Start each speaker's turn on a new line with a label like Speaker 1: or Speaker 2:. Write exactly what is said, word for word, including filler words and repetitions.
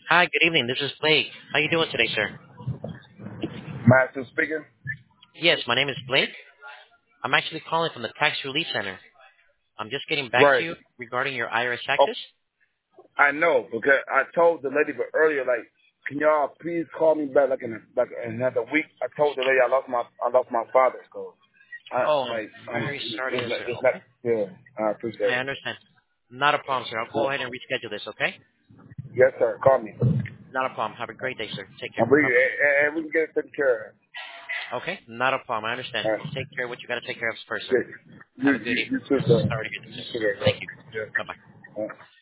Speaker 1: Hi, good evening. This is Blake. How you doing today, sir?
Speaker 2: Master speaking.
Speaker 1: Yes, my name is Blake. I'm actually calling from the Tax Relief Center. I'm just getting back to
Speaker 2: Right.
Speaker 1: you regarding your I R S
Speaker 2: Oh,
Speaker 1: taxes.
Speaker 2: I know because I told the lady but earlier, like, can y'all please call me back like in a, like another week? I told the lady I lost my I lost my father, so I
Speaker 1: Oh, I'm
Speaker 2: like um,
Speaker 1: very sorry to
Speaker 2: it's
Speaker 1: hear,
Speaker 2: not,
Speaker 1: sir.
Speaker 2: it's not
Speaker 1: Okay,
Speaker 2: yeah. I appreciate
Speaker 1: I
Speaker 2: it.
Speaker 1: understand. Not a problem, sir. I'll go ahead and reschedule this, okay?
Speaker 2: Yes, sir. Call me.
Speaker 1: Not a problem. Have a great day, sir. Take
Speaker 2: And
Speaker 1: care.
Speaker 2: we
Speaker 1: Bye-bye.
Speaker 2: and, and we can get it taken care of.
Speaker 1: Okay? Not a problem. I understand.
Speaker 2: All
Speaker 1: You
Speaker 2: right.
Speaker 1: take care of what you got to take care of first, sir.
Speaker 2: Yeah. You
Speaker 1: Have a good
Speaker 2: you
Speaker 1: evening.
Speaker 2: you too, sir.
Speaker 1: Sorry to hear
Speaker 2: You
Speaker 1: this, sir.
Speaker 2: too, sir.
Speaker 1: Thank you.
Speaker 2: Yeah.
Speaker 1: Bye-bye.
Speaker 2: All right.